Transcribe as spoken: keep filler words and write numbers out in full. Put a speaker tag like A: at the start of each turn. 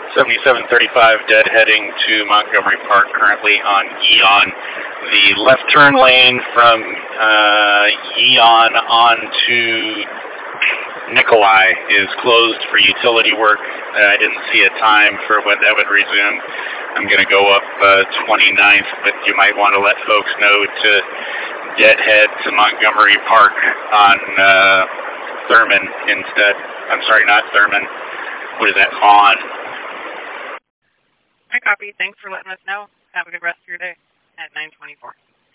A: seventy-seven thirty-five dead heading to Montgomery Park, currently on Eon. The left turn lane from uh, Eon on to Nikolai is closed for utility work. Uh, I didn't see a time for when that would resume. I'm going to go up uh, twenty-ninth, but you might want to let folks know to deadhead to Montgomery Park on uh, Thurman instead. I'm sorry, not Thurman. What is that, Vaughn?
B: I copy. Thanks for letting us know. Have a good rest of your day at nine twenty-four.